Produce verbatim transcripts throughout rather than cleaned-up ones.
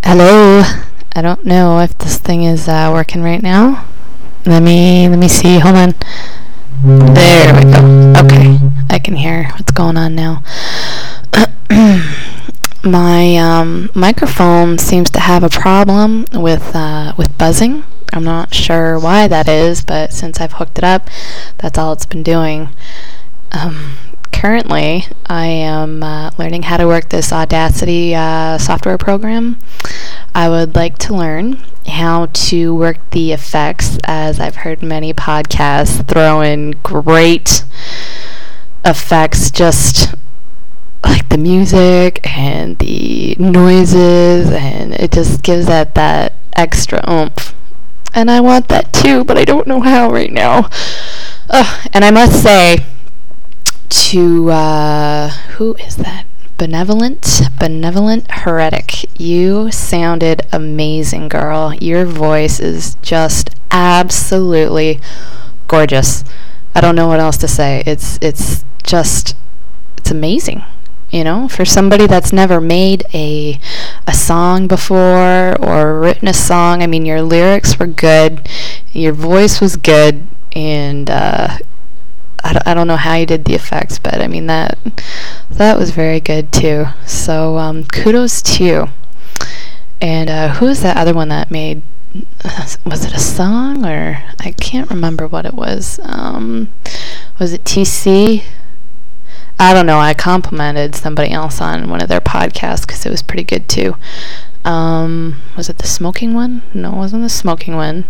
Hello. I don't know if this thing is uh, working right now. Let me let me see. Hold on. There we go. Okay, I can hear what's going on now. My um, microphone seems to have a problem with uh, with buzzing. I'm not sure why that is, but since I've hooked it up, that's all it's been doing. Um, currently, I am uh, learning how to work this Audacity uh, software program. I would like to learn how to work the effects, as I've heard many podcasts throw in great effects, just like the music and the noises, and it just gives that that extra oomph. And I want that too, but I don't know how right now. Uh, and I must say, to, uh, who is that? Benevolent, Benevolent Heretic. You sounded amazing, girl. Your voice is just absolutely gorgeous. I don't know what else to say. It's, it's just, it's amazing. You know, for somebody that's never made a a song before or written a song. I mean, your lyrics were good, your voice was good, and uh, I, d- I don't know how you did the effects, but I mean that that was very good too. So um, kudos to you. And uh, who is that other one that made? Was it a song, or I can't remember what it was. Um, was it T C? I don't know. I complimented somebody else on one of their podcasts because it was pretty good too. Um, was it the smoking one? No, it wasn't the smoking one.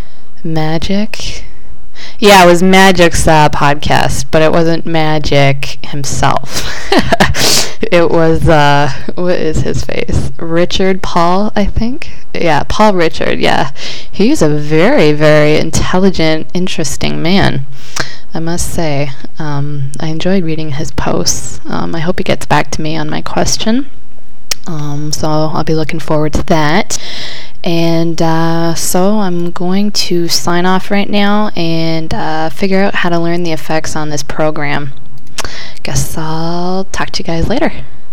Magic. Yeah, it was Magic's uh, podcast, but it wasn't Magic himself. It was, uh, what is his face? Richard Paul, I think? Yeah, Paul Richard, yeah. He's a very, very intelligent, interesting man, I must say. Um, I enjoyed reading his posts. Um, I hope he gets back to me on my question. Um, so I'll be looking forward to that. And uh, so I'm going to sign off right now and uh, figure out how to learn the effects on this program. Guess I'll talk to you guys later.